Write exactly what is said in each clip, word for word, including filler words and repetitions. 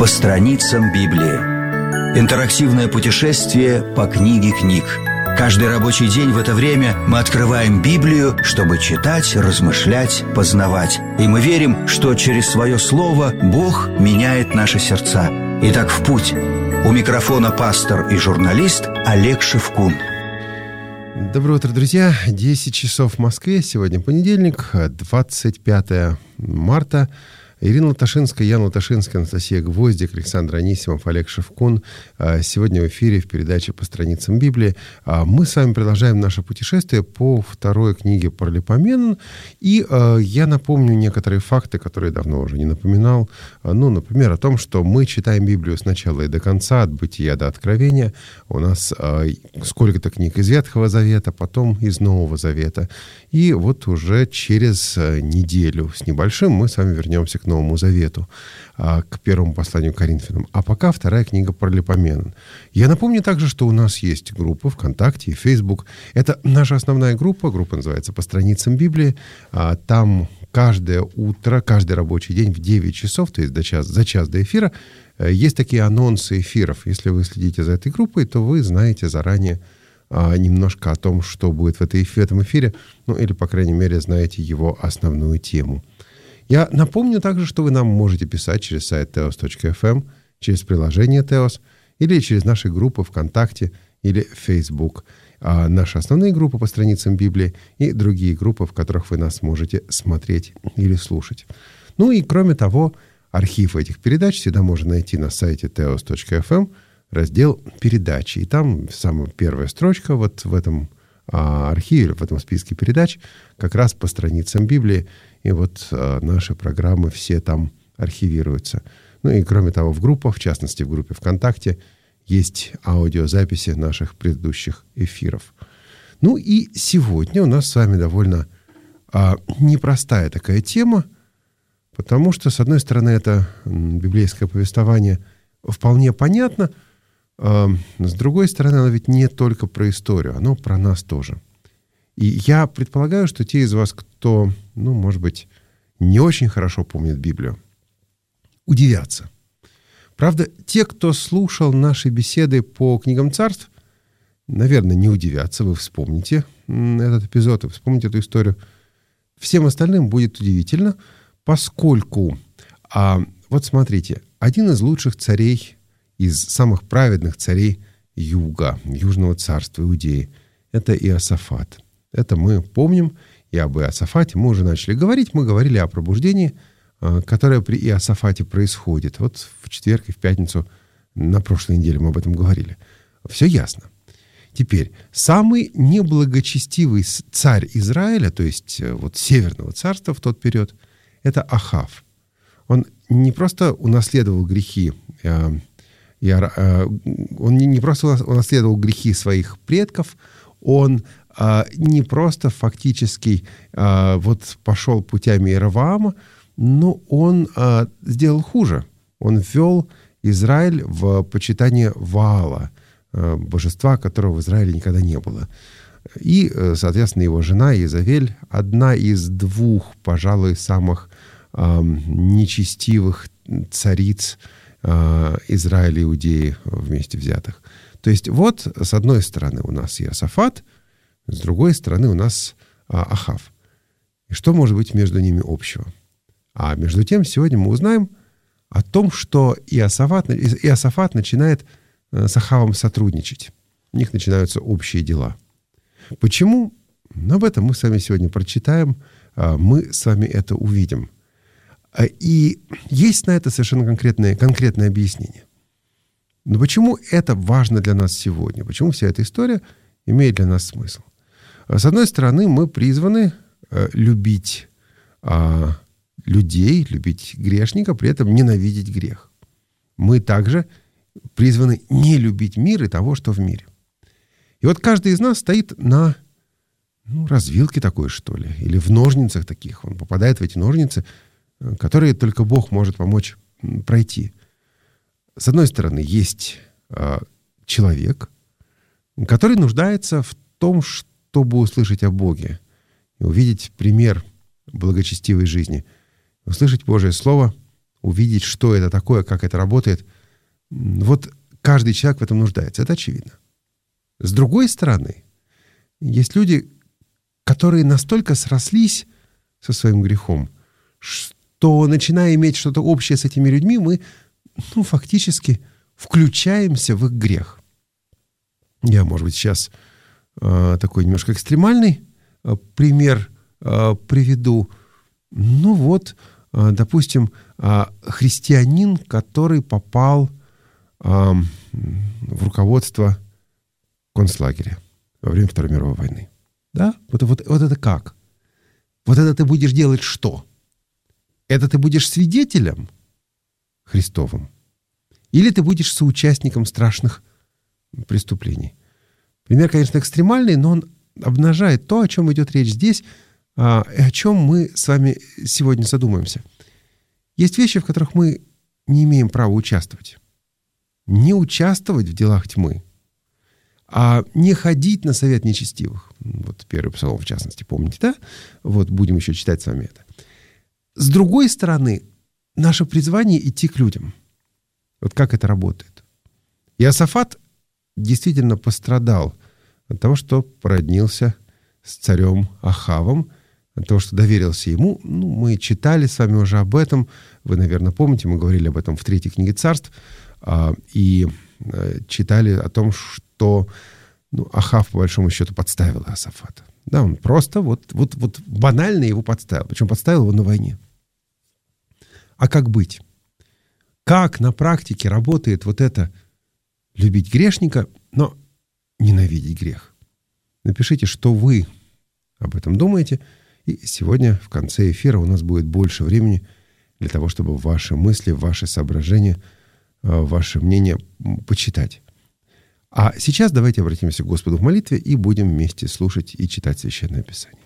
страницам Библии. Интерактивное путешествие по книге книг. Каждый рабочий день в это время мы открываем Библию, чтобы читать, размышлять, познавать. И мы верим, что через свое слово Бог меняет наши сердца. Итак, в путь. У микрофона пастор и журналист Олег Шевкун. Доброе утро, друзья. десять часов в Москве. Сегодня понедельник, двадцать пятое марта. Ирина Латашинская, Ян Латашинская, Анастасия Гвоздик, Александр Анисимов, Олег Шевкун. Сегодня в эфире в передаче «По страницам Библии». Мы с вами продолжаем наше путешествие по второй книге Паралипоменон. И я напомню некоторые факты, которые давно уже не напоминал. Ну, например, о том, что мы читаем Библию с начала и до конца, от Бытия до Откровения. У нас сколько-то книг из Ветхого Завета, потом из Нового Завета. И вот уже через неделю с небольшим мы с вами вернемся к Новому Завету, к первому посланию к Коринфянам. А пока вторая книга Паралипоменон. Я напомню также, что у нас есть группы ВКонтакте и Фейсбук. Это наша основная группа. Группа называется «По страницам Библии». Там каждое утро, каждый рабочий день в девять часов, то есть до час, за час до эфира, есть такие анонсы эфиров. Если вы следите за этой группой, то вы знаете заранее немножко о том, что будет в, этой, в этом эфире, ну или, по крайней мере, знаете его основную тему. Я напомню также, что вы нам можете писать через сайт теос точка эф эм, через приложение Теос или через наши группы ВКонтакте или Facebook. А наши основные группы по страницам Библии и другие группы, в которых вы нас можете смотреть или слушать. Ну и кроме того, архив этих передач всегда можно найти на сайте теос точка эф эм, раздел «Передачи». И там самая первая строчка вот в этом а, архиве, в этом списке передач, как раз по страницам Библии. И вот а, наши программы все там архивируются. Ну и кроме того, в группах, в частности в группе ВКонтакте, есть аудиозаписи наших предыдущих эфиров. Ну и сегодня у нас с вами довольно а, непростая такая тема, потому что, с одной стороны, это библейское повествование вполне понятно, а, с другой стороны, оно ведь не только про историю, оно про нас тоже. И я предполагаю, что те из вас, кто, ну, может быть, не очень хорошо помнит Библию, удивятся. Правда, те, кто слушал наши беседы по книгам царств, наверное, не удивятся. Вы вспомните этот эпизод, вы вспомните эту историю. Всем остальным будет удивительно, поскольку, а, вот смотрите, один из лучших царей, из самых праведных царей Юга, Южного царства Иудеи, это Иосафат. Это мы помним, и об Иосафате мы уже начали говорить. Мы говорили о пробуждении, которое при Иосафате происходит. Вот в четверг и в пятницу на прошлой неделе мы об этом говорили. Все ясно. Теперь, самый неблагочестивый царь Израиля, то есть вот Северного царства в тот период, это Ахав. Он не просто унаследовал грехи, он не просто унаследовал грехи своих предков, он не просто фактически вот пошел путями Иеровоама, но он а, сделал хуже. Он ввел Израиль в почитание Ваала, а, божества, которого в Израиле никогда не было. И, соответственно, его жена Иезавель, одна из двух, пожалуй, самых а, нечестивых цариц а, Израиля и Иудеи вместе взятых. То есть вот, с одной стороны у нас Иосафат, с другой стороны у нас а, Ахав. И что может быть между ними общего? А между тем, сегодня мы узнаем о том, что Иосафат, Иосафат начинает с Ахавом сотрудничать. У них начинаются общие дела. Почему? Ну, об этом мы с вами сегодня прочитаем, мы с вами это увидим. И есть на это совершенно конкретное, конкретное объяснение. Но почему это важно для нас сегодня? Почему вся эта история имеет для нас смысл? С одной стороны, мы призваны любить людей, любить грешника, при этом ненавидеть грех. Мы также призваны не любить мир и того, что в мире. И вот каждый из нас стоит на ну, развилке такой, что ли, или в ножницах таких. Он попадает в эти ножницы, которые только Бог может помочь пройти. С одной стороны, есть э, человек, который нуждается в том, чтобы услышать о Боге и увидеть пример благочестивой жизни, услышать Божие Слово увидеть, что это такое, как это работает. Вот каждый человек в этом нуждается, это очевидно. С другой стороны, есть люди, которые настолько срослись со своим грехом, что, начиная иметь что-то общее с этими людьми, мы, ну, фактически включаемся в их грех. Я, может быть, сейчас э, такой немножко экстремальный э, пример э, приведу. Ну вот, э, допустим, э, христианин, который попал э, в руководство концлагеря во время Второй мировой войны. Да? Вот, вот, вот это как? Вот это ты будешь делать что? Это ты будешь свидетелем Христовым? Или ты будешь соучастником страшных преступлений? Пример, конечно, экстремальный, но он обнажает то, о чем идет речь здесь, и о чем мы с вами сегодня задумаемся. Есть вещи, в которых мы не имеем права участвовать. Не участвовать в делах тьмы, а не ходить на совет нечестивых. Вот первый псалом, в частности, помните, да? Вот будем еще читать с вами это. С другой стороны, наше призвание идти к людям. Вот как это работает. Иосафат действительно пострадал от того, что породнился с царем Ахавом, от того, что доверился ему. Ну, мы читали с вами уже об этом. Вы, наверное, помните, мы говорили об этом в третьей книге Царств. И читали о том, что ну, Ахав, по большому счету, подставил Иосафата. Да, он просто вот, вот, вот банально его подставил. Причем подставил его на войне. А как быть? Как на практике работает вот это любить грешника, но ненавидеть грех? Напишите, что вы об этом думаете. И сегодня в конце эфира у нас будет больше времени для того, чтобы ваши мысли, ваши соображения, ваше мнение почитать. А сейчас давайте обратимся к Господу в молитве и будем вместе слушать и читать Священное Писание.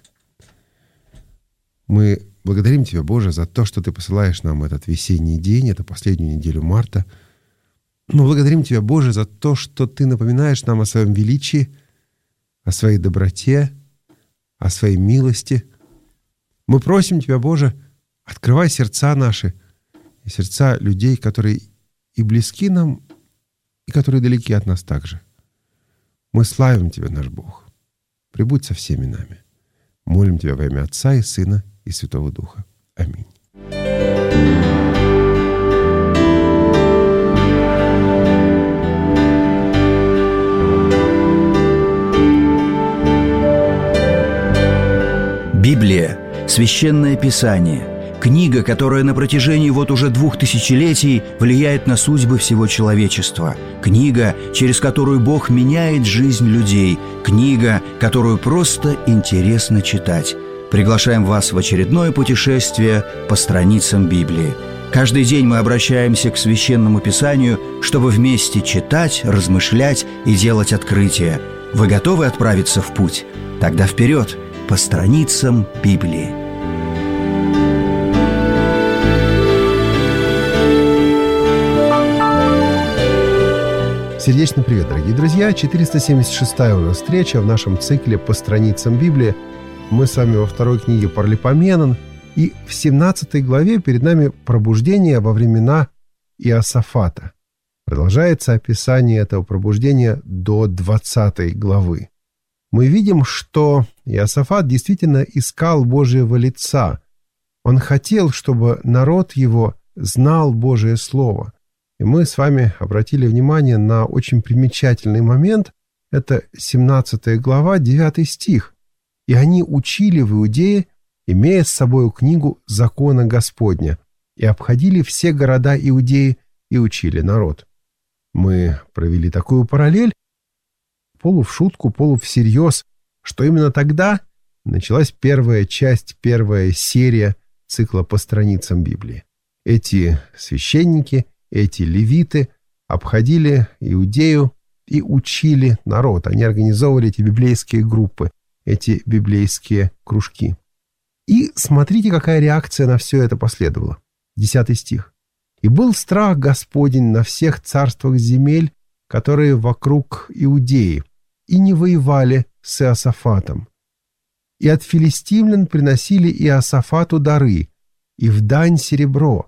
Мы благодарим Тебя, Боже, за то, что Ты посылаешь нам этот весенний день, эту последнюю неделю марта. Мы благодарим Тебя, Боже, за то, что Ты напоминаешь нам о Своем величии, о Своей доброте, о Своей милости. Мы просим Тебя, Боже, открывай сердца наши и сердца людей, которые и близки нам, и которые далеки от нас также. Мы славим Тебя, наш Бог. Прибудь со всеми нами. Молим Тебя во имя Отца и Сына и Святого Духа. Аминь. Библия – Священное Писание. Книга, которая на протяжении вот уже двух тысячелетий влияет на судьбы всего человечества. Книга, через которую Бог меняет жизнь людей. Книга, которую просто интересно читать. Приглашаем вас в очередное путешествие по страницам Библии. Каждый день мы обращаемся к Священному Писанию, чтобы вместе читать, размышлять и делать открытия. Вы готовы отправиться в путь? Тогда вперед, по страницам Библии. Сердечный привет, дорогие друзья! четыреста семьдесят шестая у нас встреча в нашем цикле «По страницам Библии». Мы с вами во второй книге Паралипоменон. И в семнадцатой главе перед нами пробуждение во времена Иосафата. Продолжается описание этого пробуждения до двадцатой главы. Мы видим, что Иосафат действительно искал Божьего лица. Он хотел, чтобы народ его знал Божие Слово. И мы с вами обратили внимание на очень примечательный момент. Это семнадцатая глава, девятый стих. «И они учили в Иудее, имея с собою книгу закона Господня, и обходили все города Иудеи и учили народ». Мы провели такую параллель, полу в шутку, полу всерьез, что именно тогда началась первая часть, первая серия цикла «По страницам Библии». Эти священники, эти левиты обходили Иудею и учили народ. Они организовывали эти библейские группы, эти библейские кружки. И смотрите, какая реакция на все это последовала. Десятый стих. «И был страх Господень на всех царствах земель, которые вокруг Иудеи, и не воевали с Иосафатом. И от филистимлян приносили Иосафату дары, и в дань серебро,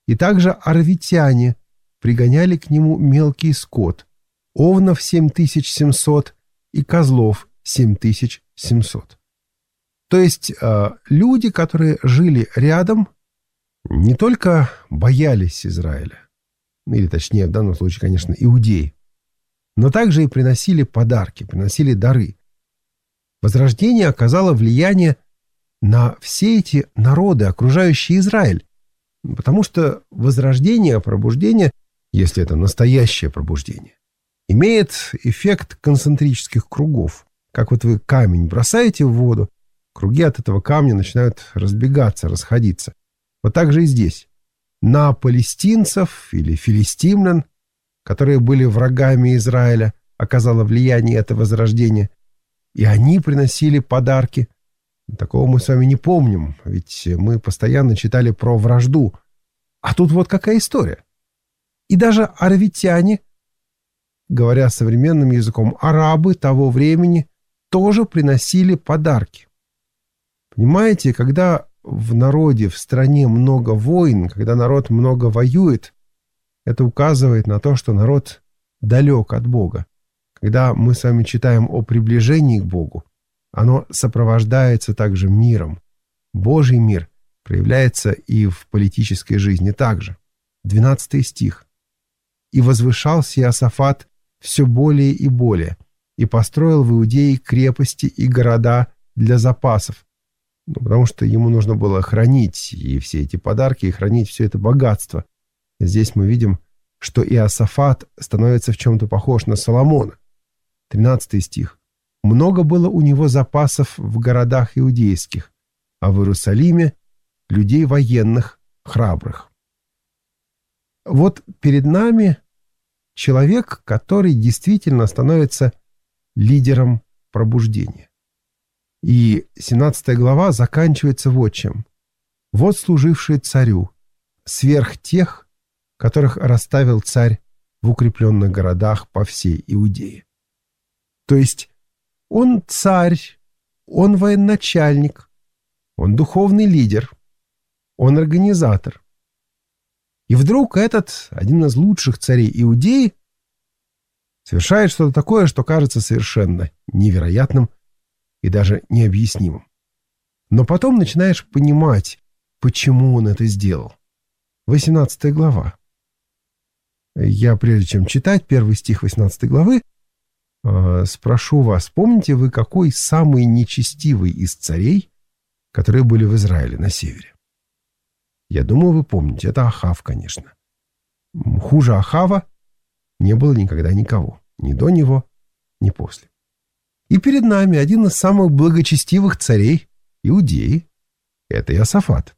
И также арвитяне пригоняли к нему мелкий скот, овнов семь тысяч семьсот и козлов семь тысяч семьсот. То есть э, люди, которые жили рядом, не только боялись Израиля, или точнее в данном случае, конечно, иудеи, но также и приносили подарки, приносили дары. Возрождение оказало влияние на все эти народы, окружающие Израиль, потому что возрождение, пробуждение, если это настоящее пробуждение, имеет эффект концентрических кругов. Как вот вы камень бросаете в воду, круги от этого камня начинают разбегаться, расходиться. Вот так же и здесь. На палестинцев или филистимлян, которые были врагами Израиля, оказало влияние это возрождение, и они приносили подарки. Такого мы с вами не помним, ведь мы постоянно читали про вражду. А тут вот какая история. И даже арвитяне, говоря современным языком, арабы того времени, тоже приносили подарки. Понимаете, когда в народе, в стране много войн, когда народ много воюет, это указывает на то, что народ далек от Бога. Когда мы с вами читаем о приближении к Богу, оно сопровождается также миром. Божий мир проявляется и в политической жизни также. двенадцатый стих. «И возвышался Иосафат все более и более, и построил в Иудее крепости и города для запасов». Ну, потому что ему нужно было хранить и все эти подарки, и хранить все это богатство. Здесь мы видим, что Иосафат становится в чем-то похож на Соломона. тринадцатый стих. «Много было у него запасов в городах иудейских, а в Иерусалиме людей военных, храбрых». Вот перед нами человек, который действительно становится лидером пробуждения. И семнадцатая глава заканчивается вот чем. «Вот служившие царю, сверх тех, которых расставил царь в укрепленных городах по всей Иудее». То есть он царь, он военачальник, он духовный лидер, он организатор. И вдруг этот, один из лучших царей Иудеи, совершает что-то такое, что кажется совершенно невероятным и даже необъяснимым. Но потом начинаешь понимать, почему он это сделал. восемнадцатая глава. Я, прежде чем читать первый стих восемнадцатой главы, э, спрошу вас, помните вы, какой самый нечестивый из царей, которые были в Израиле на севере? Я думаю, вы помните, это Ахав, конечно. Хуже Ахава не было никогда никого, ни до него, ни после. И перед нами один из самых благочестивых царей Иудеи – это Иосафат.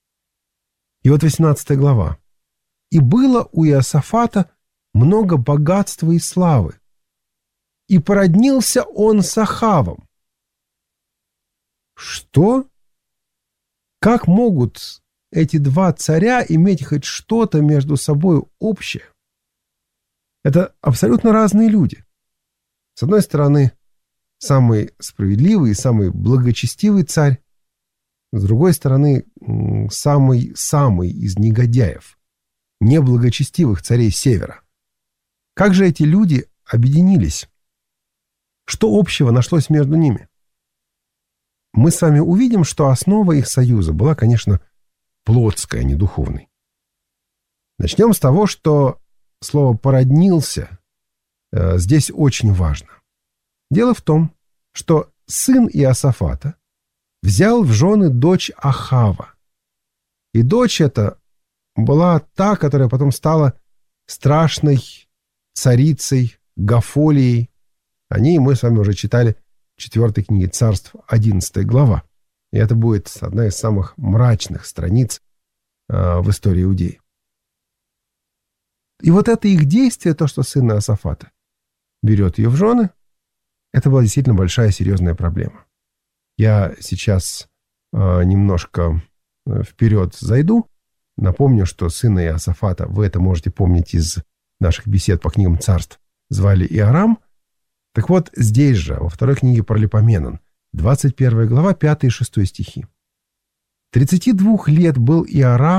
И вот восемнадцатая глава. «И было у Иосафата много богатства и славы, и породнился он с Ахавом». Что? Как могут эти два царя иметь хоть что-то между собой общее? Это абсолютно разные люди. С одной стороны, самый справедливый и самый благочестивый царь, с другой стороны, самый-самый из негодяев, неблагочестивых царей севера. Как же эти люди объединились? Что общего нашлось между ними? Мы с вами увидим, что основа их союза была, конечно, плотской, а не духовной. Начнем с того, что слово «породнился» э, здесь очень важно. Дело в том, что сын Иосафата взял в жены дочь Ахава. И дочь эта была та, которая потом стала страшной царицей Гафолией. О ней мы с вами уже читали в четвертой книге Царств, одиннадцатая глава. И это будет одна из самых мрачных страниц э, в истории Иудеи. И вот это их действие, то, что сын Иосафата берет ее в жены, это была действительно большая серьезная проблема. Я сейчас э, немножко вперед зайду. Напомню, что сына Иосафата, вы это можете помнить из наших бесед по книгам Царств, звали Иорам. Так вот, здесь же, во второй книге Паралипоменон, двадцать первая глава, пятый и шестой стихи. «Тридцати двух лет был Иорам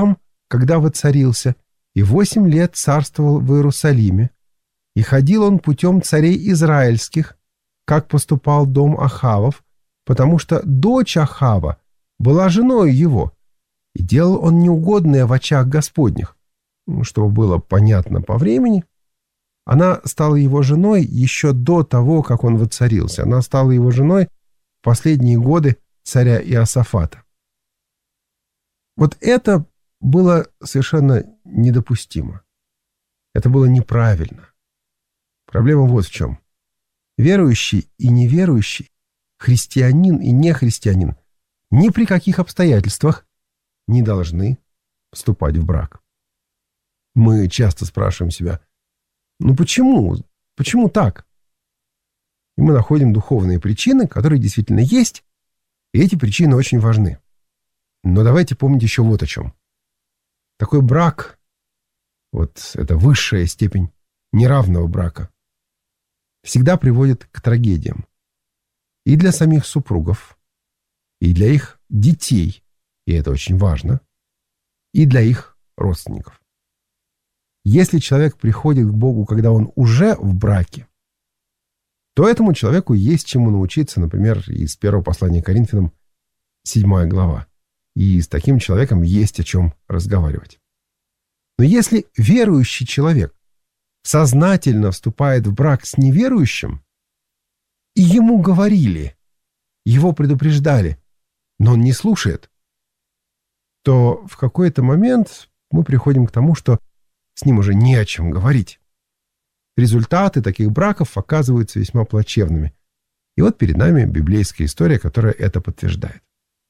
когда воцарился, и восемь лет царствовал в Иерусалиме, и ходил он путем царей израильских, как поступал дом Ахавов, потому что дочь Ахава была женой его, и делал он неугодное в очах Господних, чтобы было понятно по времени. Она стала его женой еще до того, как он воцарился. Она стала его женой в последние годы царя Иосафата. Вот это было совершенно недопустимо. Это было неправильно. Проблема вот в чем. Верующий и неверующий, христианин и нехристианин ни при каких обстоятельствах не должны вступать в брак. Мы часто спрашиваем себя, ну почему? Почему так? И мы находим духовные причины, которые действительно есть, и эти причины очень важны. Но давайте помнить еще вот о чем. Такой брак, вот эта высшая степень неравного брака, всегда приводит к трагедиям. И для самих супругов, и для их детей, и это очень важно, и для их родственников. Если человек приходит к Богу, когда он уже в браке, то этому человеку есть чему научиться, например, из первого послания к Коринфянам, седьмая глава. И с таким человеком есть о чем разговаривать. Но если верующий человек сознательно вступает в брак с неверующим, и ему говорили, его предупреждали, но он не слушает, то в какой-то момент мы приходим к тому, что с ним уже не о чем говорить. Результаты таких браков оказываются весьма плачевными. И вот перед нами библейская история, которая это подтверждает.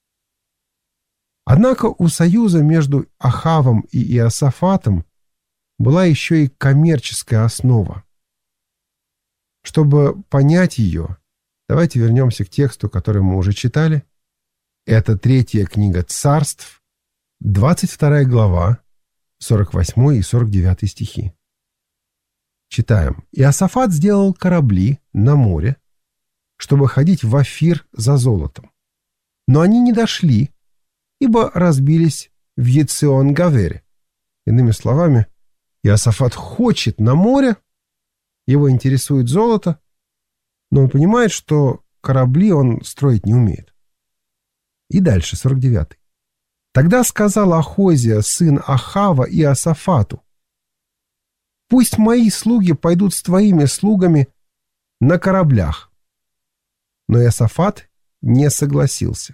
Однако у союза между Ахавом и Иосафатом была еще и коммерческая основа. Чтобы понять ее, давайте вернемся к тексту, который мы уже читали. Это третья книга Царств, двадцать вторая глава, сорок восьмой и сорок девятый стихи. Читаем. «Иосафат сделал корабли на море, чтобы ходить в Офир за золотом. Но они не дошли, ибо разбились в Ецион-Гавере». Иными словами, Иосафат хочет на море, его интересует золото, но он понимает, что корабли он строить не умеет. И дальше, сорок девятый. «Тогда сказал Ахозия, сын Ахава, Иосафату: пусть мои слуги пойдут с твоими слугами на кораблях». Но Иосафат не согласился.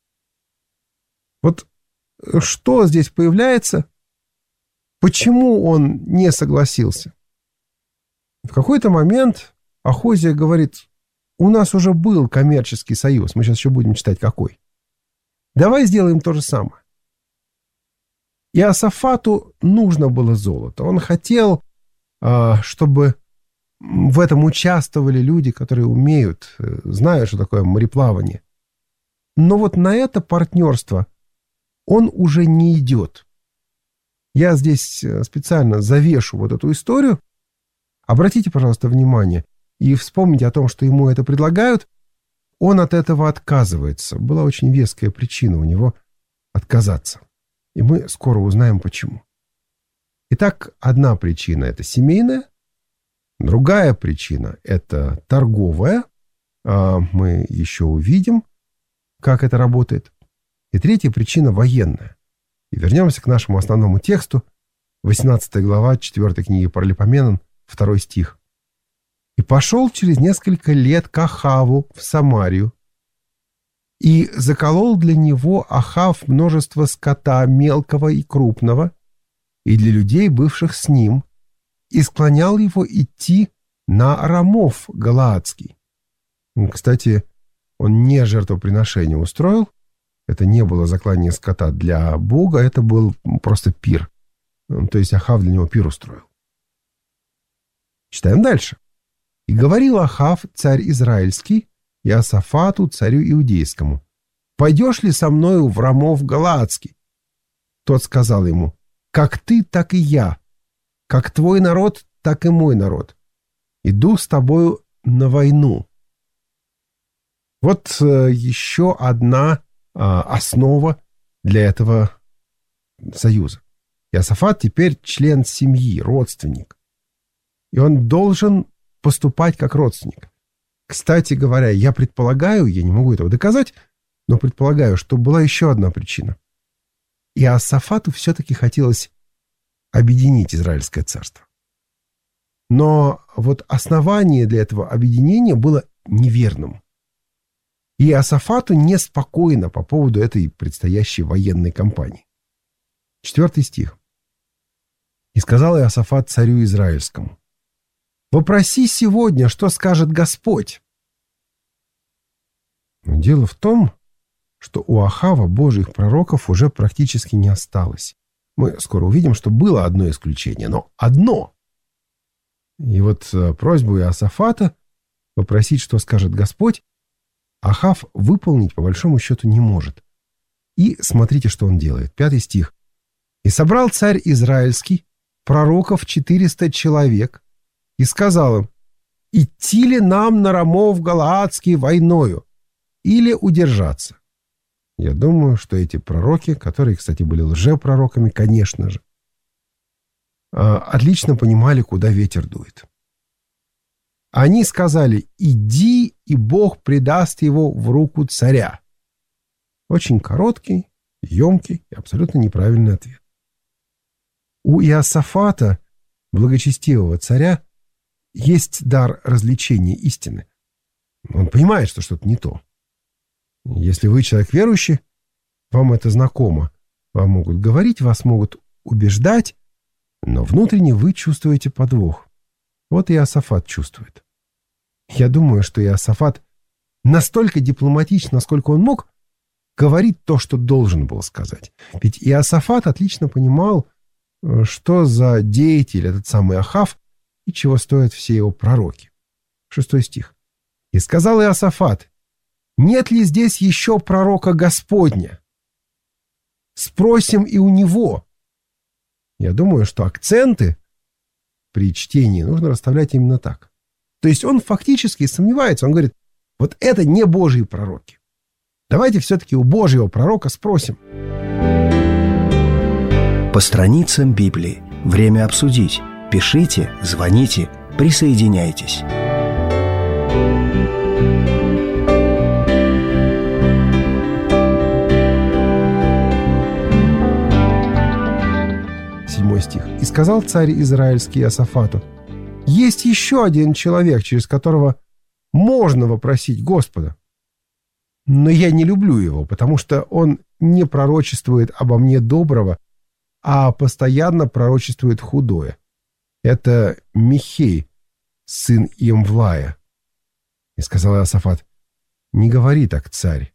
Вот что здесь появляется? Почему он не согласился? В какой-то момент Ахозия говорит: у нас уже был коммерческий союз, мы сейчас еще будем читать какой. Давай сделаем то же самое. Иосафату нужно было золото. Он хотел, чтобы в этом участвовали люди, которые умеют, знают, что такое мореплавание. Но вот на это партнерство он уже не идет. Я здесь специально завешу вот эту историю. Обратите, пожалуйста, внимание и вспомните о том, что ему это предлагают. Он от этого отказывается. Была очень веская причина у него отказаться. И мы скоро узнаем, почему. Итак, одна причина – это семейная, другая причина – это торговая. Мы еще увидим, как это работает. И третья причина – военная. И вернемся к нашему основному тексту, восемнадцатая глава четвёртой книги Паралипоменон, второй стих. «И пошел через несколько лет к Ахаву в Самарию, и заколол для него Ахав множество скота мелкого и крупного, и для людей, бывших с ним, и склонял его идти на Рамов Галаадский». Кстати, он не жертвоприношение устроил, это не было заклание скота для Бога, это был просто пир. То есть Ахав для него пир устроил. Читаем дальше. «И говорил Ахав, царь израильский, Иосафату, царю иудейскому: пойдешь ли со мною в Рамов Галаадский? Тот сказал ему: как ты, так и я, как твой народ, так и мой народ. Иду с тобою на войну». Вот э, еще одна э, основа для этого союза. Иосафат теперь член семьи, родственник. И он должен поступать как родственник. Кстати говоря, я предполагаю, я не могу этого доказать, но предполагаю, что была еще одна причина. Иосафату все-таки хотелось объединить Израильское царство. Но вот основание для этого объединения было неверным. И Иосафату неспокойно по поводу этой предстоящей военной кампании. Четвертый стих. «И сказал Иосафат царю Израильскому: вопроси сегодня, что скажет Господь». Но дело в том, что у Ахава Божьих пророков уже практически не осталось. Мы скоро увидим, что было одно исключение, но одно. И вот просьбу Иосафата попросить, что скажет Господь, Ахав выполнить по большому счету не может. И смотрите, что он делает. Пятый стих. «И собрал царь Израильский пророков четыреста человек, и сказал им: идти ли нам на Рамов Галаадский войною, или удержаться?» Я думаю, что эти пророки, которые, кстати, были лжепророками, конечно же, отлично понимали, куда ветер дует. Они сказали: иди, и Бог предаст его в руку царя. Очень короткий, емкий и абсолютно неправильный ответ. У Иосафата, благочестивого царя, есть дар развлечения истины. Он понимает, что что-то не то. Если вы человек верующий, вам это знакомо. Вам могут говорить, вас могут убеждать, но внутренне вы чувствуете подвох. Вот и Иосафат чувствует. Я думаю, что Иосафат настолько дипломатично, насколько он мог, говорит то, что должен был сказать. Ведь Иосафат отлично понимал, что за деятель этот самый Ахав и чего стоят все его пророки. Шестой стих. «И сказал Иосафат: нет ли здесь еще пророка Господня? Спросим и у него». Я думаю, что акценты при чтении нужно расставлять именно так. То есть он фактически сомневается. Он говорит: вот это не Божьи пророки. Давайте все-таки у Божьего пророка спросим. По страницам Библии. Время обсудить. Пишите, звоните, присоединяйтесь. Седьмой стих. «И сказал царь Израильский Иосафату: есть еще один человек, через которого можно вопросить Господа. Но я не люблю его, потому что он не пророчествует обо мне доброго, а постоянно пророчествует худое. Это Михей, сын Имвлая». И сказал Иосафат: не говори так, царь.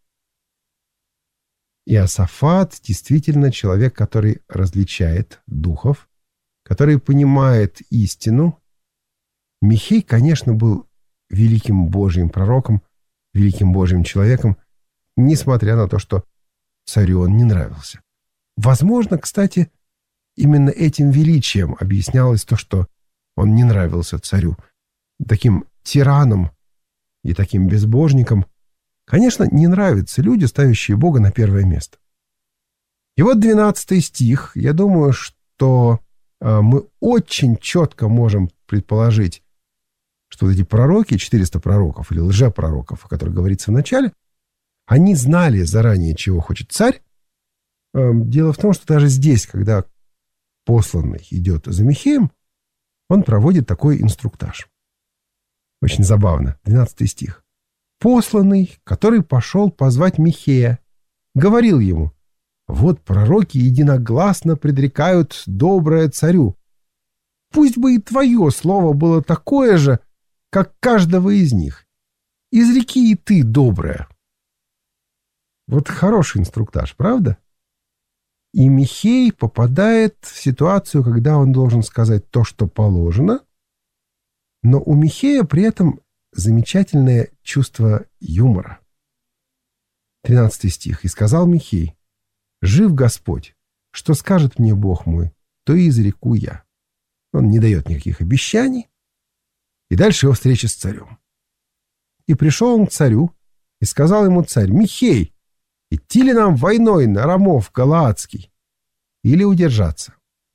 Иосафат действительно человек, который различает духов, который понимает истину. Михей, конечно, был великим Божьим пророком, великим Божьим человеком, несмотря на то, что царю он не нравился. Возможно, кстати, именно этим величием объяснялось то, что он не нравился царю. Таким тираном и таким безбожником, конечно, не нравятся люди, ставящие Бога на первое место. И вот двенадцатый стих. Я думаю, что э, мы очень четко можем предположить, что вот эти пророки, четыреста пророков или лжепророков, о которых говорится в начале, они знали заранее, чего хочет царь. Э, дело в том, что даже здесь, когда посланный идет за Михеем, он проводит такой инструктаж. Очень забавно. двенадцатый стих. «Посланный, который пошел позвать Михея, говорил ему: вот пророки единогласно предрекают доброе царю. Пусть бы и твое слово было такое же, как каждого из них. Изреки и ты доброе». Вот хороший инструктаж, правда? И Михей попадает в ситуацию, когда он должен сказать то, что положено, но у Михея при этом замечательное чувство юмора. тринадцатый стих. «И сказал Михей: жив Господь, что скажет мне Бог мой, то и изреку я». Он не дает никаких обещаний. И дальше его встреча с царем. «И пришел он к царю, и сказал ему царь: Михей, идти ли нам войной на Рамов Галаадский, или удержаться?»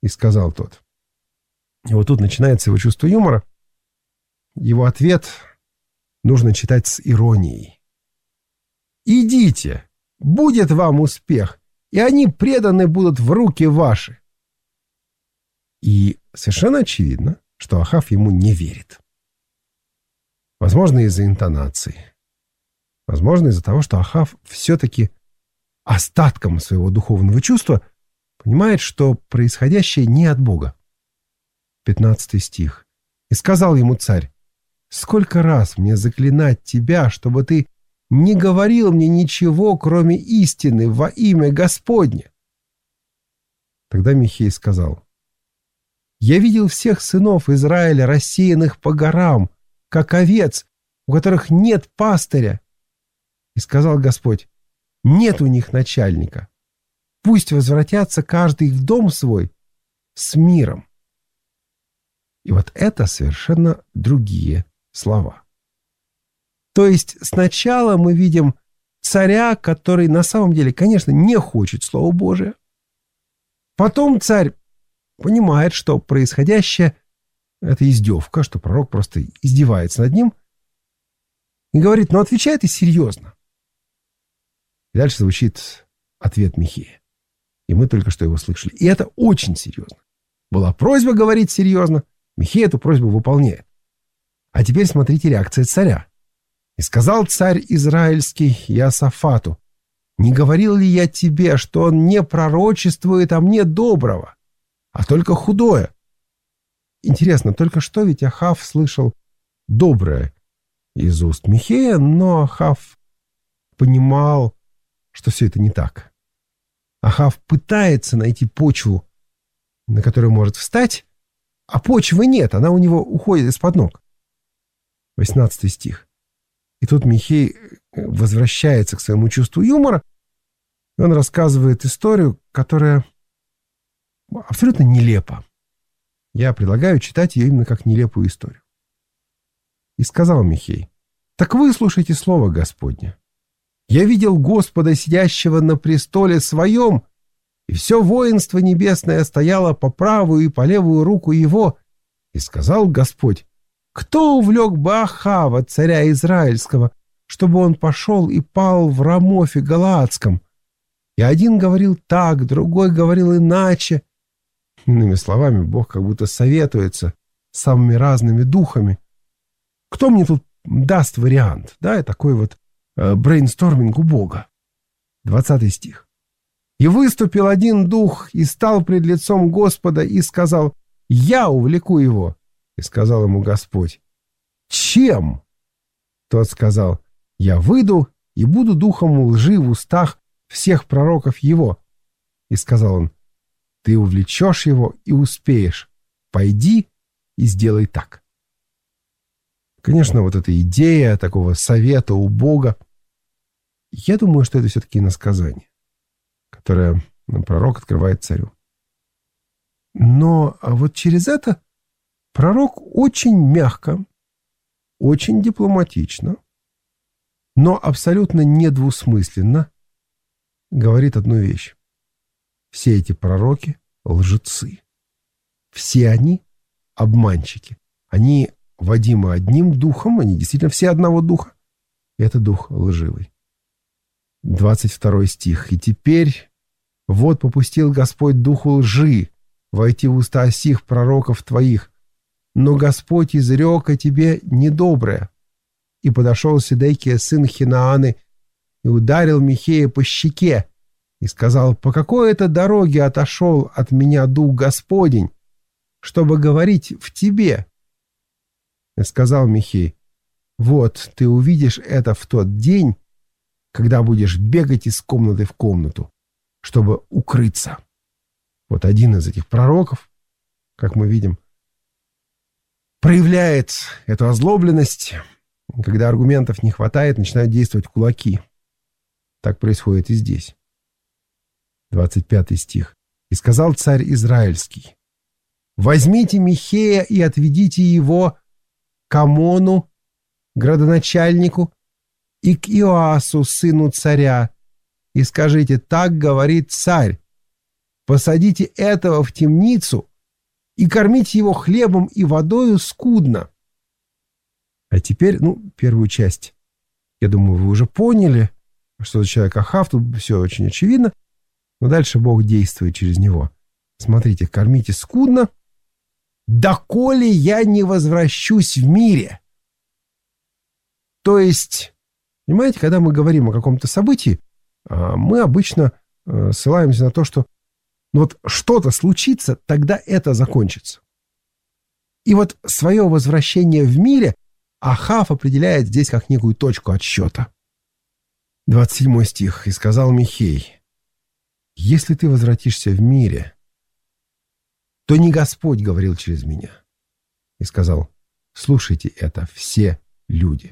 И сказал тот. И вот тут начинается его чувство юмора. Его ответ нужно читать с иронией. «Идите, будет вам успех, и они преданы будут в руки ваши». И совершенно очевидно, что Ахав ему не верит. Возможно, из-за интонации. Возможно, из-за того, что Ахав все-таки остатком своего духовного чувства понимает, что происходящее не от Бога. пятнадцатый стих. «И сказал ему царь: сколько раз мне заклинать тебя, чтобы ты не говорил мне ничего, кроме истины, во имя Господне?» Тогда Михей сказал: «Я видел всех сынов Израиля, рассеянных по горам, как овец, у которых нет пастыря. И сказал Господь: нет у них начальника. Пусть возвратятся каждый в дом свой с миром». И вот это совершенно другие слова. То есть сначала мы видим царя, который на самом деле, конечно, не хочет Слова Божия. Потом царь понимает, что происходящее — это издевка, что пророк просто издевается над ним, и говорит: ну отвечай ты серьезно. И дальше звучит ответ Михея. И мы только что его слышали. И это очень серьезно. Была просьба говорить серьезно, Михей эту просьбу выполняет. А теперь смотрите реакция царя. «И сказал царь израильский Иосафату: не говорил ли я тебе, что он не пророчествует о мне доброго, а только худое?» Интересно, только что ведь Ахав слышал доброе из уст Михея, но Ахав понимал, что все это не так. Ахав пытается найти почву, на которую может встать, а почвы нет, она у него уходит из-под ног. восемнадцатый стих. И тут Михей возвращается к своему чувству юмора, и он рассказывает историю, которая абсолютно нелепа. Я предлагаю читать ее именно как нелепую историю. «И сказал Михей: так выслушайте слово Господне. Я видел Господа, сидящего на престоле своем, и все воинство небесное стояло по правую и по левую руку его. И сказал Господь: кто увлек бы Ахава, царя израильского, чтобы он пошел и пал в Рамофе Галаадском? И один говорил так, другой говорил иначе». Иными словами, Бог как будто советуется с самыми разными духами. Кто мне тут даст вариант? Да, и такой вот э, брейнсторминг у Бога. двадцатый стих. «И выступил один дух, и стал пред лицом Господа, и сказал: я увлеку его. И сказал ему Господь: чем? Тот сказал: я выйду и буду духом лжи в устах всех пророков его. И сказал он: ты увлечешь его и успеешь. Пойди и сделай так». Конечно, вот эта идея такого совета у Бога, я думаю, что это все-таки иносказание, которое пророк открывает царю. Но вот через это пророк очень мягко, очень дипломатично, но абсолютно недвусмысленно говорит одну вещь. Все эти пророки — лжецы. Все они — обманщики. Они водимы одним духом, они действительно все одного духа. И это дух лживый. двадцать второй стих. «И теперь вот попустил Господь духу лжи войти в уста сих пророков твоих, но Господь изрек о тебе недоброе. И подошел Сидекия, сын Хинааны, и ударил Михея по щеке, и сказал: по какой это дороге отошел от меня дух Господень, чтобы говорить в тебе? И сказал Михей: вот ты увидишь это в тот день, когда будешь бегать из комнаты в комнату, чтобы укрыться». Вот один из этих пророков, как мы видим, проявляет эту озлобленность. Когда аргументов не хватает, начинают действовать кулаки. Так происходит и здесь. двадцать пятый стих. «И сказал царь израильский: возьмите Михея и отведите его к Амону, градоначальнику, и к Иоасу, сыну царя, и скажите: так говорит царь: посадите этого в темницу и кормите его хлебом и водою скудно. А теперь, ну, первую часть, я думаю, вы уже поняли, что за человек Ахав, тут все очень очевидно, но дальше Бог действует через него. Смотрите, кормите скудно, доколе я не возвращусь в мире. То есть, понимаете, когда мы говорим о каком-то событии, мы обычно ссылаемся на то, что ну вот что-то случится, тогда это закончится. И вот свое возвращение в мире Ахав определяет здесь как некую точку отсчета. двадцать седьмой стих. «И сказал Михей: если ты возвратишься в мире, то не Господь говорил через меня. И сказал: слушайте это все люди».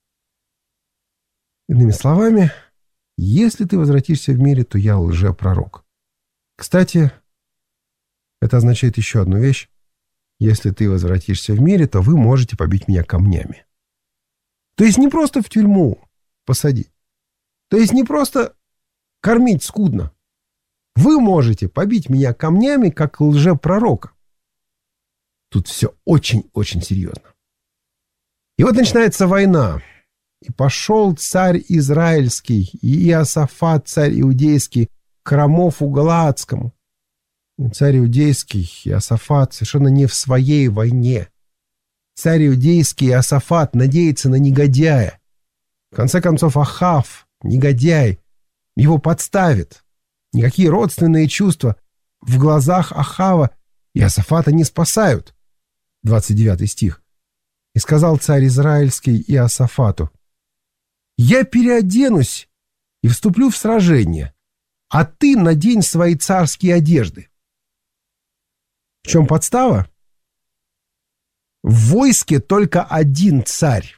Иными словами, если ты возвратишься в мире, то я лжепророк. Кстати, это означает еще одну вещь. Если ты возвратишься в мире, то вы можете побить меня камнями. То есть не просто в тюрьму посадить. То есть не просто кормить скудно. Вы можете побить меня камнями, как лжепророка. Тут все очень-очень серьезно. И вот начинается война. «И пошел царь Израильский, и Иосафат, царь Иудейский, к Рамофу Галаадскому». И царь Иудейский, Иосафат, совершенно не в своей войне. Царь Иудейский, Иосафат, надеется на негодяя. В конце концов, Ахав, негодяй, его подставит. Никакие родственные чувства в глазах Ахава Иосафата не спасают. двадцать девятый стих. «И сказал царь Израильский Иосафату: я переоденусь и вступлю в сражение, а ты надень свои царские одежды». В чем подстава? В войске только один царь.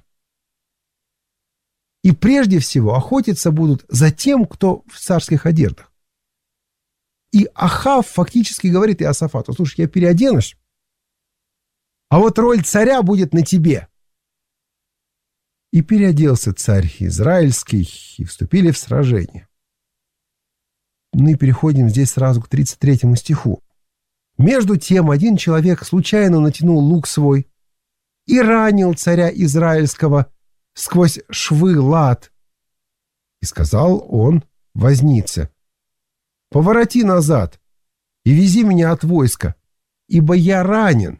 И прежде всего охотиться будут за тем, кто в царских одеждах. И Ахав фактически говорит Иосафату: слушай, я переоденусь, а вот роль царя будет на тебе. И переоделся царь Израильский, и вступили в сражение. Ну и переходим здесь сразу к тридцать третьему стиху. «Между тем один человек случайно натянул лук свой и ранил царя Израильского сквозь швы лад. И сказал он вознице: повороти назад и вези меня от войска, ибо я ранен».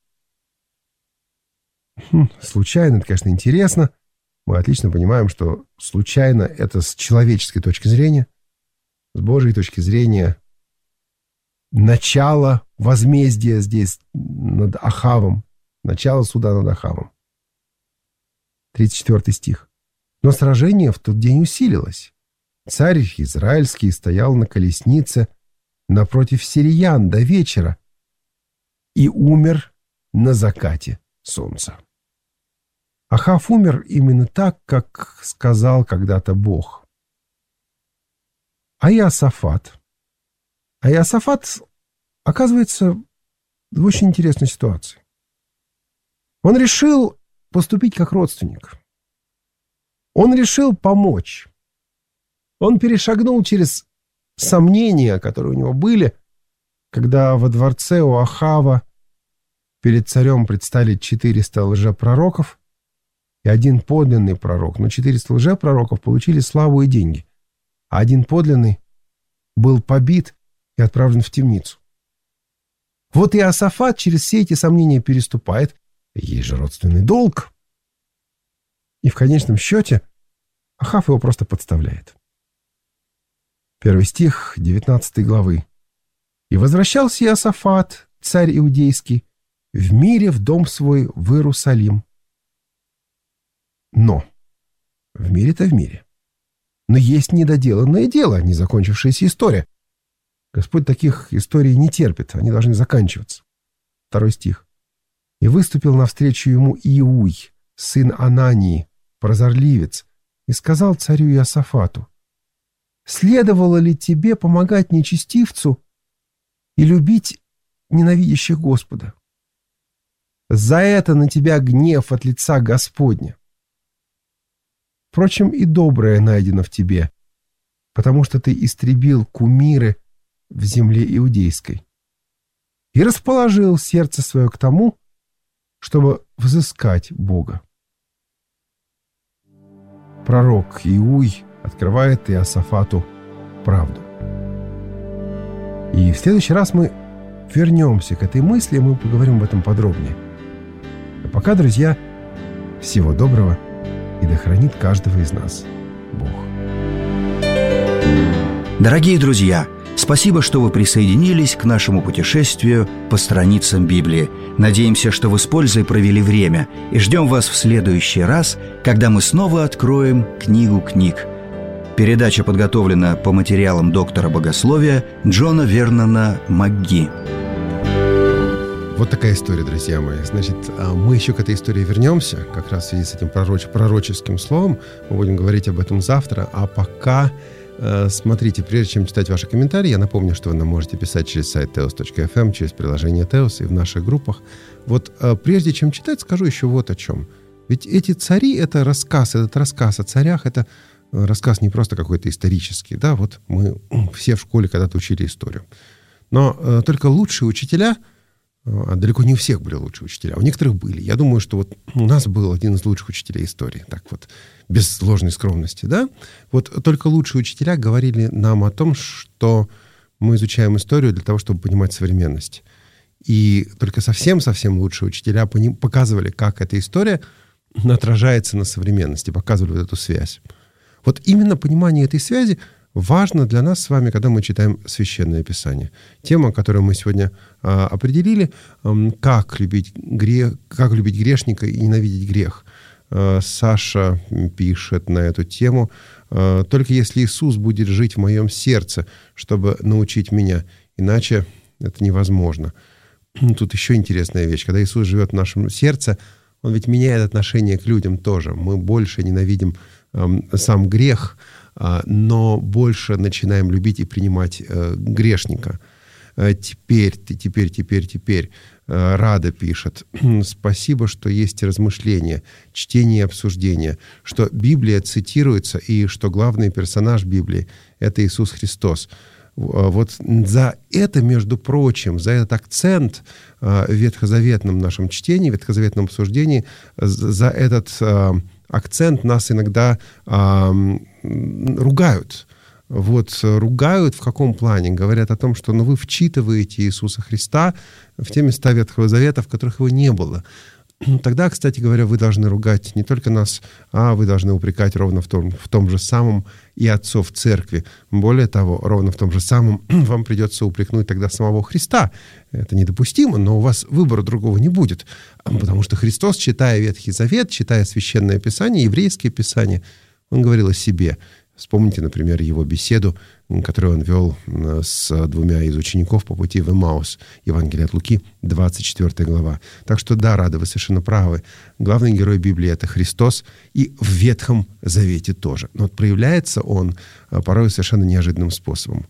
Хм, случайно, это, конечно, интересно. Мы отлично понимаем, что случайно это с человеческой точки зрения, с Божьей точки зрения начало возмездия здесь над Ахавом, начало суда над Ахавом. тридцать четвёртый стих. «Но сражение в тот день усилилось. Царь Израильский стоял на колеснице напротив сириян до вечера и умер на закате солнца». Ахав умер именно так, как сказал когда-то Бог. А Иосафат? А Иосафат оказывается в очень интересной ситуации. Он решил поступить как родственник. Он решил помочь. Он перешагнул через сомнения, которые у него были, когда во дворце у Ахава перед царем предстали четыреста лжепророков и один подлинный пророк. Но четыреста лжепророков получили славу и деньги, а один подлинный был побит и отправлен в темницу. Вот и Иосафат через все эти сомнения переступает. Есть же родственный долг. И в конечном счете Ахав его просто подставляет. Первый стих девятнадцатой главы. «И возвращался Иосафат, царь Иудейский, в мире в дом свой в Иерусалим». Но в мире-то в мире. Но есть недоделанное дело, не закончившаяся история. Господь таких историй не терпит, они должны заканчиваться. Второй стих. «И выступил навстречу ему Иуй, сын Анании, прозорливец, и сказал царю Иосафату: следовало ли тебе помогать нечестивцу и любить ненавидящих Господа? За это на тебя гнев от лица Господня. Впрочем, и доброе найдено в тебе, потому что ты истребил кумиры в земле иудейской и расположил сердце свое к тому, чтобы взыскать Бога. Пророк Иуй открывает Иосафату правду. И в следующий раз мы вернемся к этой мысли, и мы поговорим об этом подробнее. А пока, друзья, всего доброго, и да хранит каждого из нас Бог. Дорогие друзья, спасибо, что вы присоединились к нашему путешествию по страницам Библии. Надеемся, что вы с пользой провели время, и ждем вас в следующий раз, когда мы снова откроем книгу книг. Передача подготовлена по материалам доктора богословия Джона Вернона МакГи. Вот такая история, друзья мои. Значит, мы еще к этой истории вернемся, как раз в связи с этим пророч- пророческим словом. Мы будем говорить об этом завтра. А пока, э, смотрите, прежде чем читать ваши комментарии, я напомню, что вы нам можете писать через сайт теос точка эф эм, через приложение Теос и в наших группах. Вот э, прежде чем читать, скажу еще вот о чем. Ведь эти цари — это рассказ, этот рассказ о царях — это рассказ не просто какой-то исторический. Да, вот мы все в школе когда-то учили историю. Но э, только лучшие учителя... А далеко не у всех были лучшие учителя, а у некоторых были. Я думаю, что вот у нас был один из лучших учителей истории, так вот, без ложной скромности, да? Вот только лучшие учителя говорили нам о том, что мы изучаем историю для того, чтобы понимать современность. И только совсем-совсем лучшие учителя показывали, как эта история отражается на современности, показывали вот эту связь. Вот именно понимание этой связи важно для нас с вами, когда мы читаем Священное Писание. Тема, которую мы сегодня а, определили, а, как любить грех, как любить грешника и ненавидеть грех. А, Саша пишет на эту тему: а, «Только если Иисус будет жить в моем сердце, чтобы научить меня, иначе это невозможно». Тут еще интересная вещь. Когда Иисус живет в нашем сердце, Он ведь меняет отношение к людям тоже. Мы больше ненавидим а, сам грех, но больше начинаем любить и принимать э, грешника. Теперь, теперь, теперь, теперь. Рада пишет: «Спасибо, что есть размышления, чтение и обсуждение, что Библия цитируется и что главный персонаж Библии — это Иисус Христос». Вот за это, между прочим, за этот акцент в ветхозаветном нашем чтении, в ветхозаветном обсуждении, за этот акцент нас иногда а, ругают. Вот ругают в каком плане? Говорят о том, что ну, вы вчитываете Иисуса Христа в те места Ветхого Завета, в которых его не было. Тогда, кстати говоря, вы должны ругать не только нас, а вы должны упрекать ровно в том, в том же самом и отцов церкви. Более того, ровно в том же самом вам придется упрекнуть тогда самого Христа. Это недопустимо, но у вас выбора другого не будет. Потому что Христос, читая Ветхий Завет, читая Священное Писание, еврейское Писание, Он говорил о себе. Вспомните, например, его беседу, которую он вел с двумя из учеников по пути в Эмаус. Евангелие от Луки, двадцать четвёртая глава. Так что да, Рада, вы совершенно правы. Главный герой Библии — это Христос, и в Ветхом Завете тоже. Но вот проявляется он порой совершенно неожиданным способом.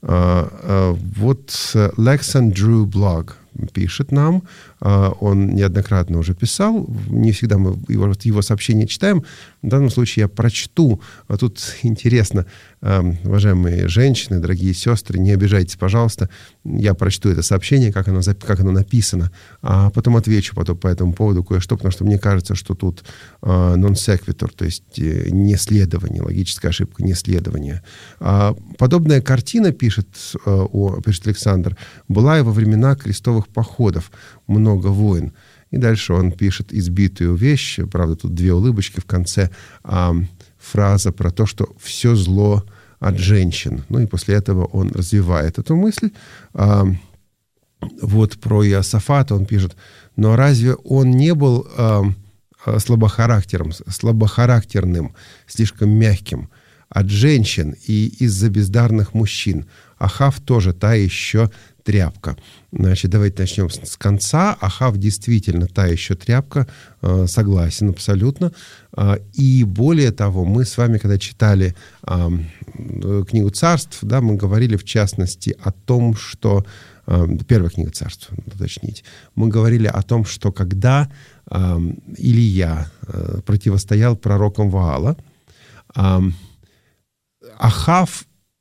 Вот Лексон Дрю Блог пишет нам, он неоднократно уже писал, не всегда мы его, его сообщения читаем, в данном случае я прочту. А тут интересно, уважаемые женщины, дорогие сестры, не обижайтесь, пожалуйста, я прочту это сообщение, как оно, как оно написано, а потом отвечу потом по этому поводу кое-что, потому что мне кажется, что тут non sequitur, то есть неследование, логическая ошибка, неследование. Подобная картина, пишет, пишет Александр, была и во времена крестовых походов, много войн. И дальше он пишет избитую вещь, правда, тут две улыбочки в конце, а, фраза про то, что все зло от женщин. Ну и после этого он развивает эту мысль. А, вот про Иосафата он пишет: но разве он не был а, слабохарактерным, слабохарактерным, слишком мягким от женщин и из-за бездарных мужчин? Ахав тоже та еще тряпка. Значит, давайте начнем с конца. Ахав действительно та еще тряпка, согласен абсолютно. И более того, мы с вами, когда читали книгу Царств, да, мы говорили в частности о том, что... Первая книга Царств, уточнить. Мы говорили о том, что когда Илия противостоял пророкам Ваала, Ахав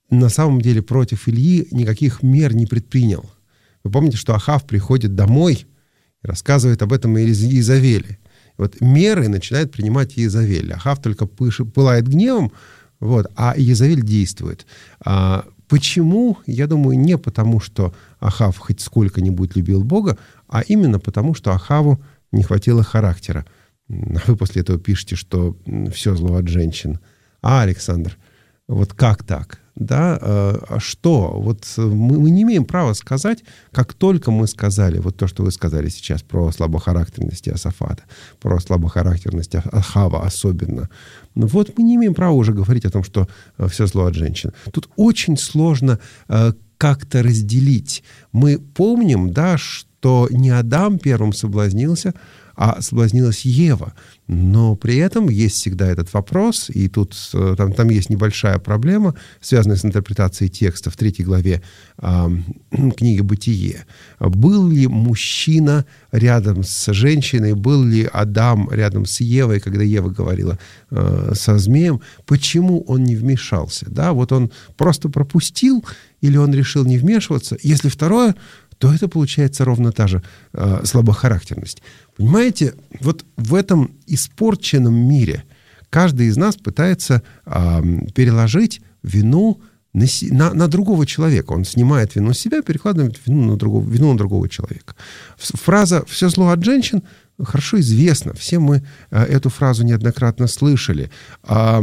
на самом деле против Ильи никаких мер не предпринял. Вы помните, что Ахав приходит домой и рассказывает об этом Иезавеле. Вот меры начинает принимать Иезавель. Ахав только пылает гневом, вот, а Иезавель действует. А почему? Я думаю, не потому, что Ахав хоть сколько-нибудь любил Бога, а именно потому, что Ахаву не хватило характера. Вы после этого пишете, что все зло от женщин. А, Александр, вот как так? Да, а что? Вот мы, мы не имеем права сказать, как только мы сказали, вот то, что вы сказали сейчас про слабохарактерность Иосафата, про слабохарактерность Ахава особенно. Ну вот мы не имеем права уже говорить о том, что все зло от женщин. Тут очень сложно э, как-то разделить. Мы помним, да, что не Адам первым соблазнился, а соблазнилась Ева. Но при этом есть всегда этот вопрос, и тут там, там есть небольшая проблема, связанная с интерпретацией текста в третьей главе э, книги «Бытие». Был ли мужчина рядом с женщиной, был ли Адам рядом с Евой, когда Ева говорила э, со змеем? Почему он не вмешался? Да, вот он просто пропустил, или он решил не вмешиваться? Если второе, то это получается ровно та же э, слабохарактерность. Понимаете, вот в этом испорченном мире каждый из нас пытается э, переложить вину на, на, на другого человека. Он снимает вину с себя, перекладывает вину на другого, вину на другого человека. Фраза «все зло от женщин» хорошо известна. Все мы э, эту фразу неоднократно слышали. Э,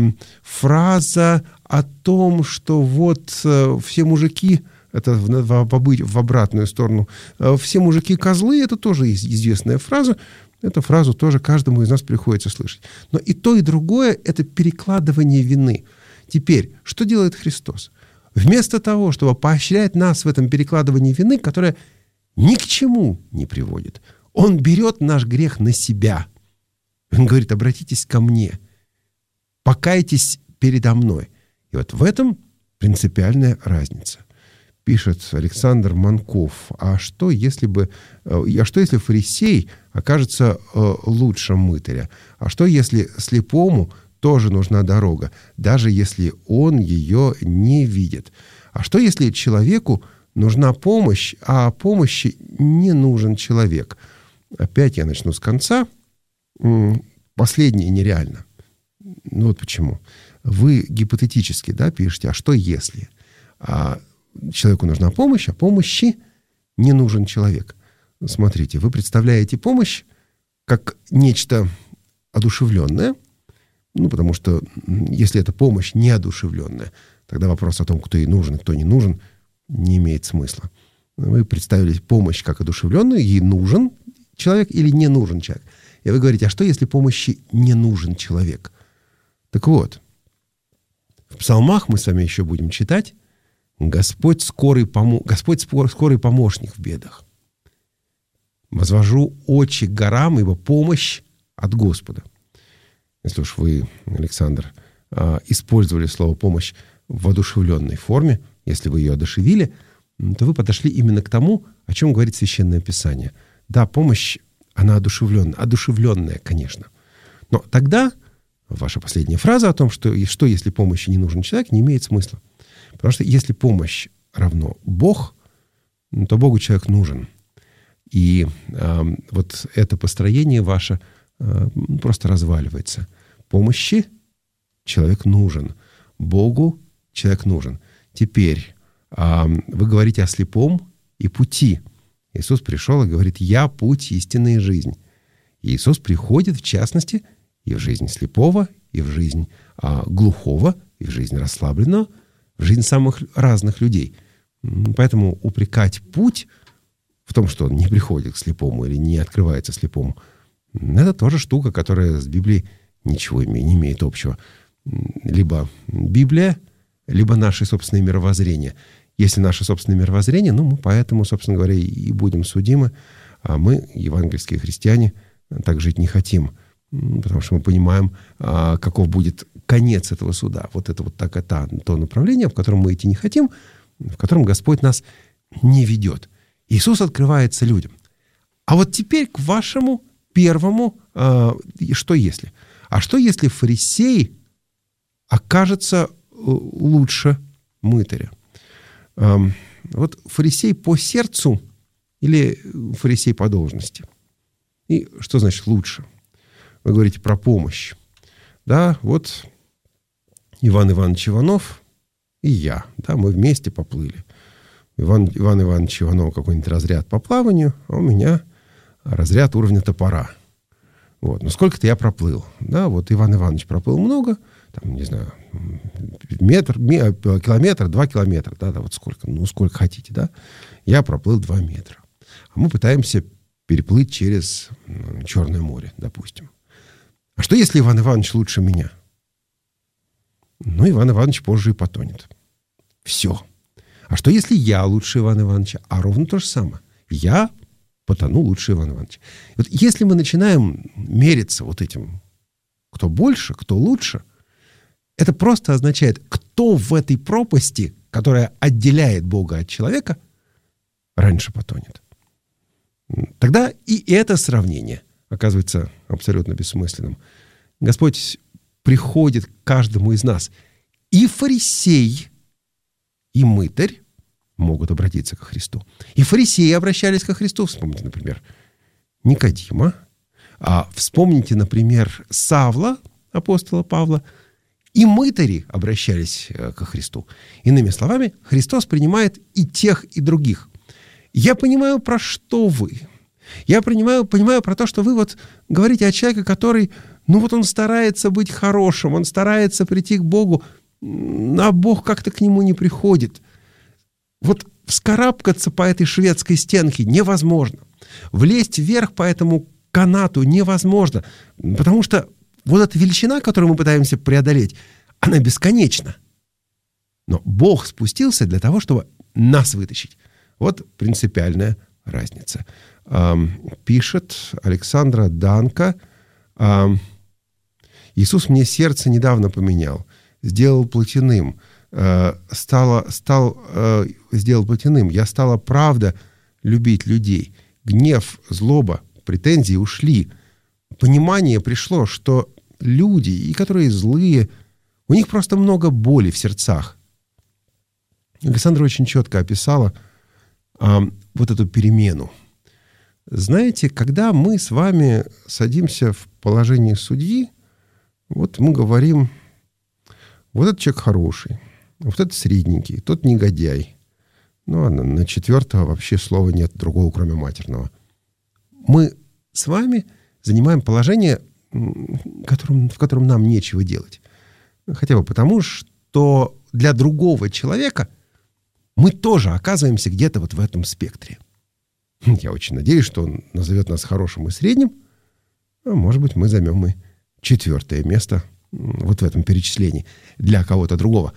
фраза о том, что вот э, все мужики... Это в, в, в обратную сторону. Все мужики козлы, это тоже известная фраза. Эту фразу тоже каждому из нас приходится слышать. Но и то, и другое — это перекладывание вины. Теперь, что делает Христос? Вместо того, чтобы поощрять нас в этом перекладывании вины, которое ни к чему не приводит, Он берет наш грех на себя. Он говорит: обратитесь ко мне, покайтесь передо мной. И вот в этом принципиальная разница. Пишет Александр Манков: а что, если бы, а что, если фарисей окажется лучше мытаря? А что, если слепому тоже нужна дорога, даже если он ее не видит? А что, если человеку нужна помощь, а помощи не нужен человек? Опять я начну с конца. Последнее нереально. Ну вот почему. Вы гипотетически, да, пишете: а что, если... А человеку нужна помощь, а помощи не нужен человек. Смотрите, вы представляете помощь как нечто одушевленное, ну, потому что если эта помощь неодушевленная, тогда вопрос о том, кто ей нужен, кто не нужен, не имеет смысла. Вы представили помощь как одушевленную, ей нужен человек или не нужен человек. И вы говорите: а что, если помощи не нужен человек? Так вот, в псалмах мы с вами еще будем читать: Господь скорый, помо... Господь скорый помощник в бедах. Возвожу очи к горам, ибо помощь от Господа. Если уж вы, Александр, использовали слово «помощь» в воодушевленной форме, если вы ее одушевили, то вы подошли именно к тому, о чем говорит Священное Писание. Да, помощь, она одушевленная, одушевленная, конечно. Но тогда ваша последняя фраза о том, что, что если помощи не нужен человек, не имеет смысла. Потому что если помощь равно Бог, то Богу человек нужен. И э, вот это построение ваше э, просто разваливается. Помощи человек нужен. Богу человек нужен. Теперь э, вы говорите о слепом и пути. Иисус пришел и говорит: «Я путь, истина и жизнь». И Иисус приходит, в частности, и в жизнь слепого, и в жизнь э, глухого, и в жизнь расслабленного, в жизнь самых разных людей. Поэтому упрекать путь в том, что он не приходит к слепому или не открывается слепому, это тоже штука, которая с Библией ничего не имеет общего. Либо Библия, либо наше собственное мировоззрение. Если наше собственное мировоззрение, ну, мы поэтому, собственно говоря, и будем судимы. А мы, евангельские христиане, так жить не хотим. Потому что мы понимаем, каков будет конец этого суда. Вот это вот так, это то направление, в котором мы идти не хотим, в котором Господь нас не ведет. Иисус открывается людям. А вот теперь к вашему первому, что если? А что если фарисей окажется лучше мытаря. Вот фарисей по сердцу или фарисей по должности? И что значит лучше? Вы говорите про помощь. Да, вот Иван Иванович Иванов и я. Да, мы вместе поплыли. Иван, Иван Иванович Иванова какой-нибудь разряд по плаванию, а у меня разряд уровня топора. Вот. Ну, сколько-то я проплыл. Да, вот Иван Иванович проплыл много, там, не знаю, метр, километр, два километра, да, да, вот сколько, ну, сколько хотите, да. Я проплыл два метра. А мы пытаемся переплыть через ну, Черное море, допустим. А что, если Иван Иванович лучше меня? Ну, Иван Иванович позже и потонет. Все. А что, если я лучше Ивана Ивановича? А ровно то же самое. Я потону лучше Ивана Ивановича. Вот если мы начинаем мериться вот этим, кто больше, кто лучше, это просто означает, кто в этой пропасти, которая отделяет Бога от человека, раньше потонет. Тогда и это сравнение оказывается абсолютно бессмысленным. Господь приходит к каждому из нас. И фарисей, и мытарь могут обратиться ко Христу. И фарисеи обращались ко Христу. Вспомните, например, Никодима. А вспомните, например, Савла, апостола Павла. И мытари обращались ко Христу. Иными словами, Христос принимает и тех, и других. Я понимаю, про что вы. Я понимаю, понимаю про то, что вы вот говорите о человеке, который, ну вот он старается быть хорошим, он старается прийти к Богу, а Бог как-то к нему не приходит. Вот вскарабкаться по этой шведской стенке невозможно. Влезть вверх по этому канату невозможно. Потому что вот эта величина, которую мы пытаемся преодолеть, она бесконечна. Но Бог спустился для того, чтобы нас вытащить. Вот принципиальная разница. Пишет Александра Данка. Иисус мне сердце недавно поменял, сделал плотяным, стало, стал, сделал плотяным. Я стала, правда, любить людей. Гнев, злоба, претензии ушли. Понимание пришло, что люди, и которые злые, у них просто много боли в сердцах. Александра очень четко описала а, вот эту перемену. Знаете, когда мы с вами садимся в положении судьи, вот мы говорим, вот этот человек хороший, вот этот средненький, тот негодяй. Ну, а на, на четвертого вообще слова нет другого, кроме матерного. Мы с вами занимаем положение, которым, в котором нам нечего делать. Хотя бы потому, что для другого человека мы тоже оказываемся где-то вот в этом спектре. Я очень надеюсь, что он назовет нас хорошим и средним, а может быть, мы займем и четвертое место вот в этом перечислении для кого-то другого.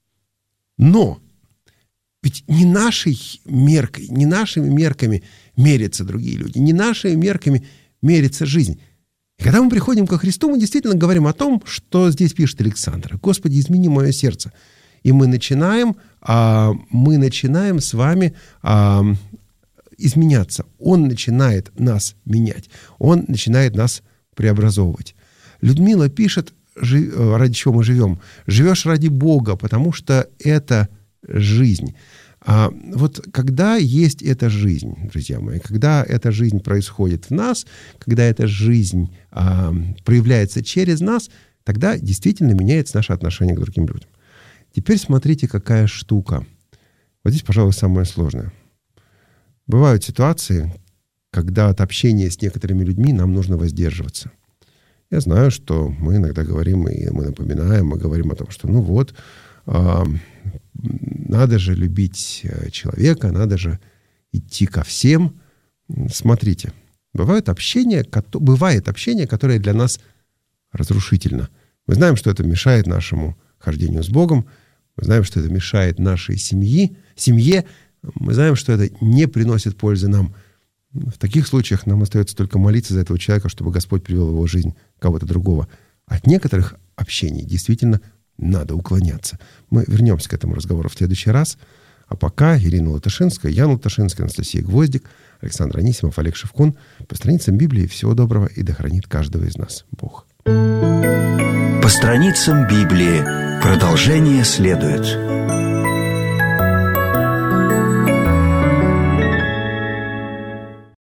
Но ведь не нашей меркой, не нашими мерками мерятся другие люди, не нашими мерками мерится жизнь. И когда мы приходим ко Христу, мы действительно говорим о том, что здесь пишет Александр. «Господи, измени мое сердце». И мы начинаем, а, мы начинаем с вами а, изменяться. Он начинает нас менять. Он начинает нас преобразовывать. Людмила пишет, ради чего мы живем. Живешь ради Бога, потому что это жизнь. А вот когда есть эта жизнь, друзья мои, когда эта жизнь происходит в нас, когда эта жизнь а, проявляется через нас, тогда действительно меняется наше отношение к другим людям. Теперь смотрите, какая штука. Вот здесь, пожалуй, самое сложное. Бывают ситуации, когда от общения с некоторыми людьми нам нужно воздерживаться. Я знаю, что мы иногда говорим, и мы напоминаем, мы говорим о том, что ну вот, э, надо же любить человека, надо же идти ко всем. Смотрите, бывает общение, бывает общение, которое для нас разрушительно. Мы знаем, что это мешает нашему хождению с Богом, мы знаем, что это мешает нашей семьи, семье, мы знаем, что это не приносит пользы нам. В таких случаях нам остается только молиться за этого человека, чтобы Господь привел в его жизнь кого-то другого. От некоторых общений действительно надо уклоняться. Мы вернемся к этому разговору в следующий раз. А пока Ирина Латышинская, Ян Латышинская, Анастасия Гвоздик, Александр Анисимов, Олег Шевкун. По страницам Библии всего доброго и да хранит каждого из нас Бог. По страницам Библии продолжение следует.